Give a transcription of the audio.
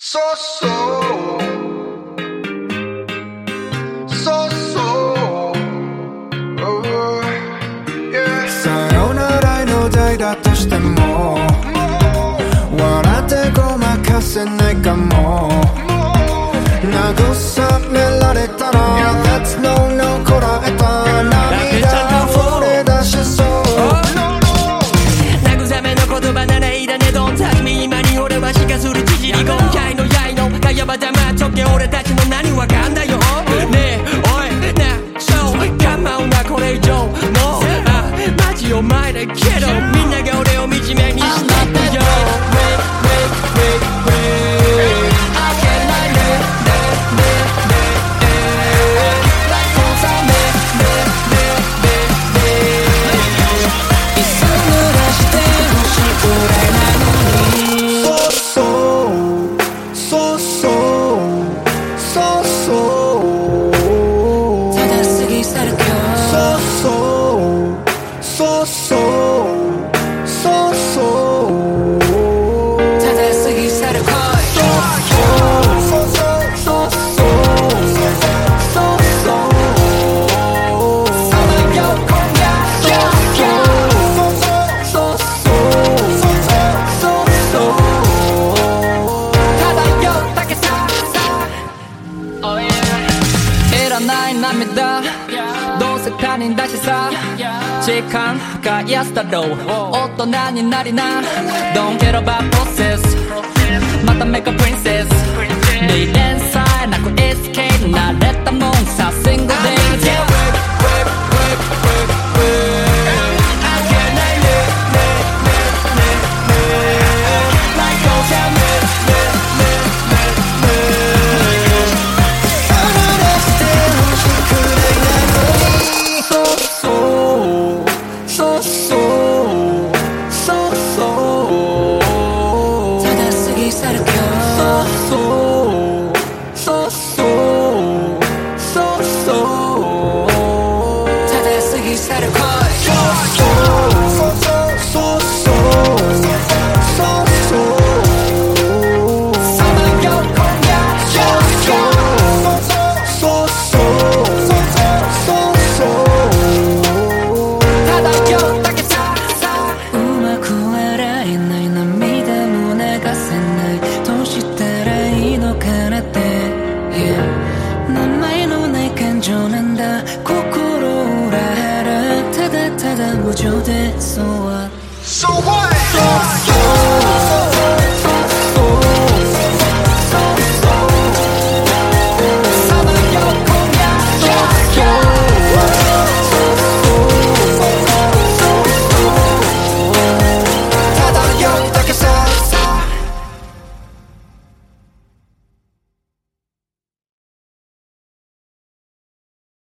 So so so so oh, yeah. さよならの代だとしても笑ってごまかせないかも慰められたら That's no no こらえた涙が溢れ出しそう慰めの言葉ならいらねどんたちみ今に俺はしかする知事にゴンやいのやいのかやばだまっとけ俺たちの何わかんだよねえおいなそう構うなこれ以上もうマジお前だけどみんなが俺を惨めにしてるよ涙どうせ他人だしさ時間が安だろう大人になりな Don't care about process またメカプリンセス未練さえなく SK になれたもんさ Single day名前のない感情なんだ心を裏腹ただただ無情でそう